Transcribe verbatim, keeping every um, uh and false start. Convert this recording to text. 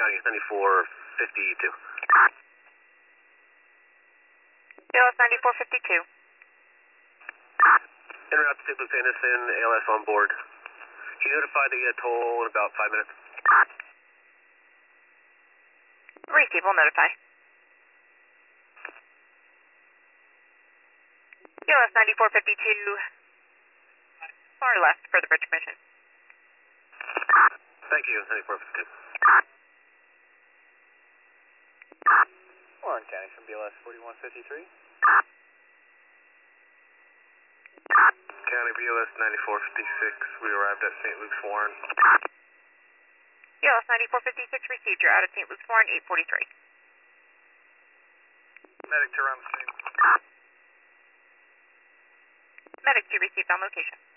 County, ninety-four fifty-two. A L S ninety-four fifty-two. En route to Saint Luke's Anderson, A L S on board. Can you notify the uh, toll in about five minutes? Receive, will notify. A L S ninety-four fifty-two, far left for the bridge commission. Thank you, ninety-four fifty-two. Warren County from B L S forty-one fifty-three. County B L S ninety-four fifty-six, we arrived at Saint Luke's Warren. B L S ninety-four fifty-six received, you're out of Saint Luke's Warren, eight forty-three. Medic to run stream. Medic two received on location.